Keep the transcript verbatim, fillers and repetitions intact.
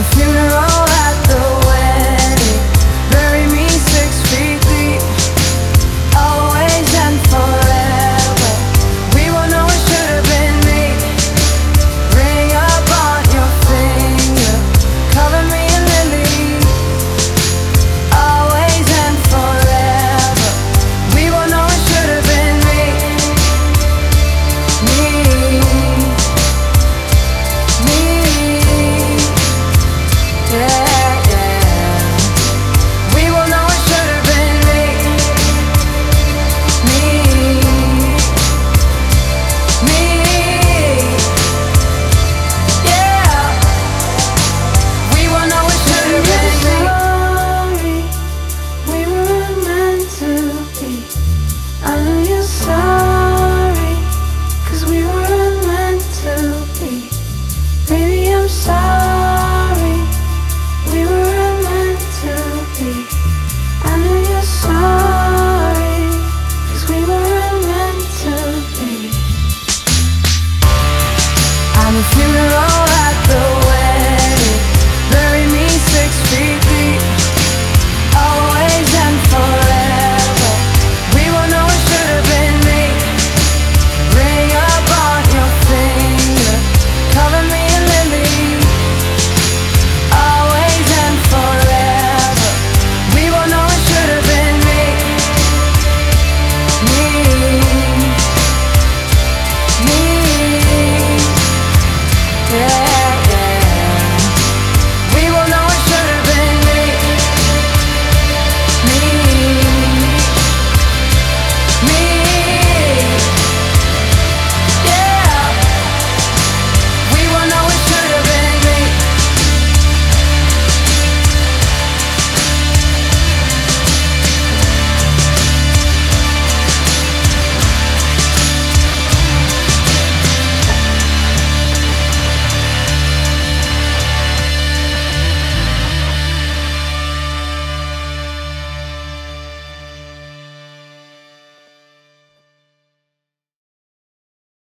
funeral at the wedding. Bury me six feet deep. Always and forever. We will know it should have been me. Ring up on your finger. Cover me in lilies. Always and forever. We will know it should have been me. Me. Me. Yeah, yeah. We will know it should have been me. Me. Me. Yeah. We will know it should have been me. Sorry, we weren't meant to be. I know you're sorry, 'cause we weren't meant to be. Baby, I'm sorry, we weren't meant to be. I know you're sorry, 'cause we weren't meant to be. I'm a funeral